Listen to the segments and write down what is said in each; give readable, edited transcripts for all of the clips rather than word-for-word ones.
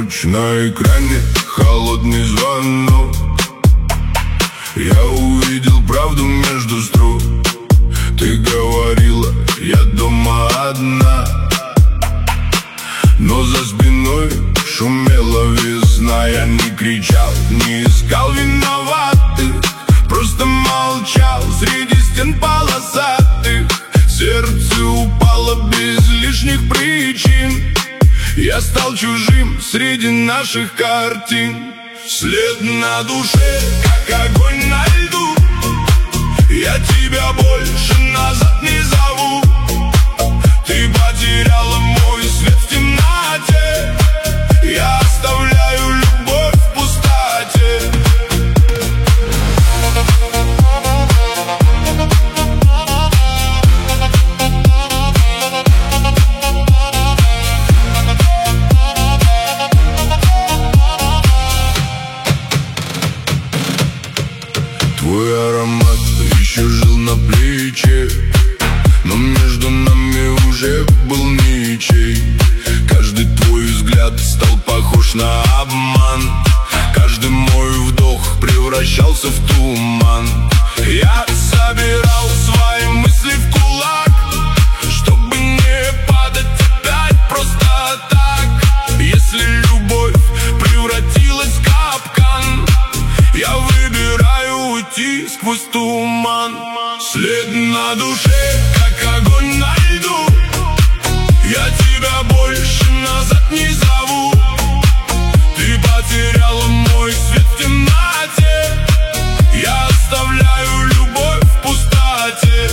ночь, на экране холодный звонок. Я увидел правду между строк. Ты говорила, я дома одна, но за спиной шумела весна. Я не кричал, не искал виноватых, просто молчал среди стен полосатых. Сердце упало без лишних причин. Я стал чужим среди наших картин. След на душе, как огонь на льду. Я тебя больше назад не зову. Ты потеряла мой свет в темноте. Я оставляю любовь в пустоте. Твой аромат еще жил на плече, но между нами уже был ничей. Каждый твой взгляд стал похож на обман. Каждый мой вдох превращался в туман. Я собирал свои мысли в кулак, чтобы не падать опять просто так. Если любовь превратилась в капкан, я выбираю уйти сквозь туман. След на душе, как огонь на льду. Я тебя больше назад не зову. Ты потеряла мой свет в темноте. Я оставляю любовь в пустоте.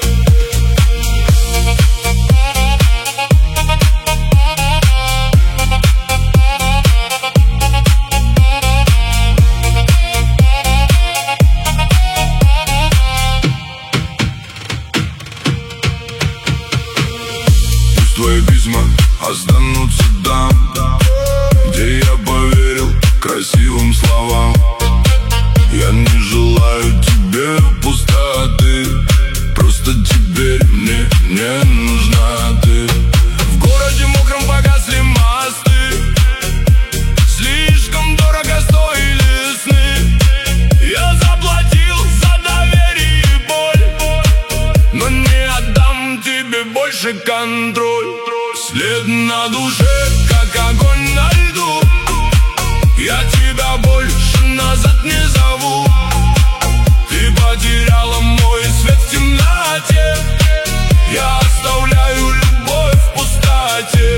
Твои письма останутся там, где я поверил красивым словам. Я не желаю тебе пустоты, просто теперь мне не нужна ты. В городе мокром погасли мосты, слишком дорого стоили сны. Я заплатил за доверие и боль, но не отдам тебе больше контроль. След на душе, как огонь на льду. Я тебя больше назад не зову. Ты потеряла мой свет в темноте. Я оставляю любовь в пустоте.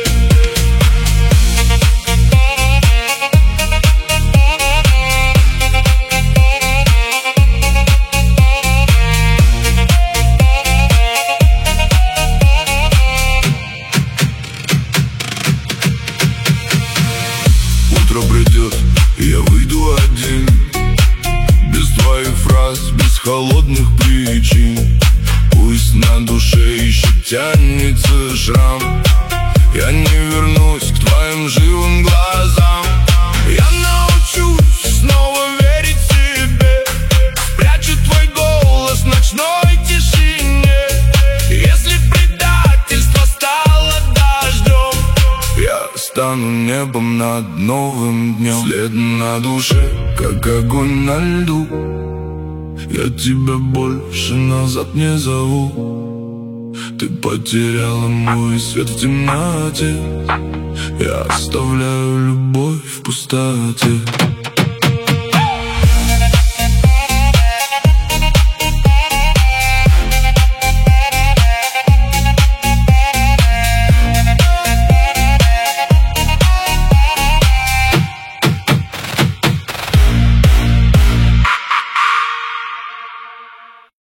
Утро придет, и я выйду один, без твоих фраз, без холодных причин. Пусть на душе еще тянется шрам, я не вернусь к твоим живым глазам. Я научусь снова верить себе, спрячу твой голос в ночной тишине. Если предательство стало дождем, я стану небом над новым днем. След на душе, как огонь на льду. Я тебя больше назад не зову. Ты потеряла мой свет в темноте. Я оставляю любовь в пустоте.